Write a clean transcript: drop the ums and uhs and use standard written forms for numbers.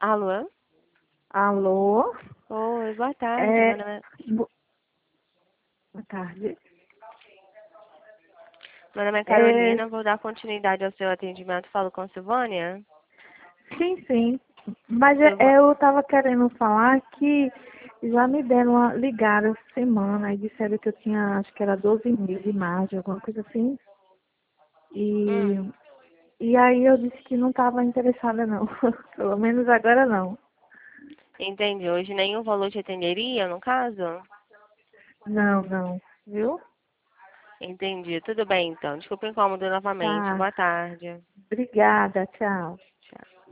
Alô? Alô? Oi, boa tarde. É, bo- Boa tarde. Meu nome é É, Carolina, vou dar continuidade ao seu atendimento. Falo com Silvânia? sim, sim. Mas Silva... eu estava querendo falar que já me deram ligaram essa semana e disseram que eu tinha, acho que era 12 mil de margem, alguma coisa assim. E, Hum, e aí eu disse que não estava interessada não. Pelo menos agora não. entendi. Hoje nenhum valor te atenderia, no caso? Não, não. Viu? Entendi. Tudo bem, então. Desculpa o incômodo novamente. Tá. Boa tarde. Obrigada, tchau. Tchau.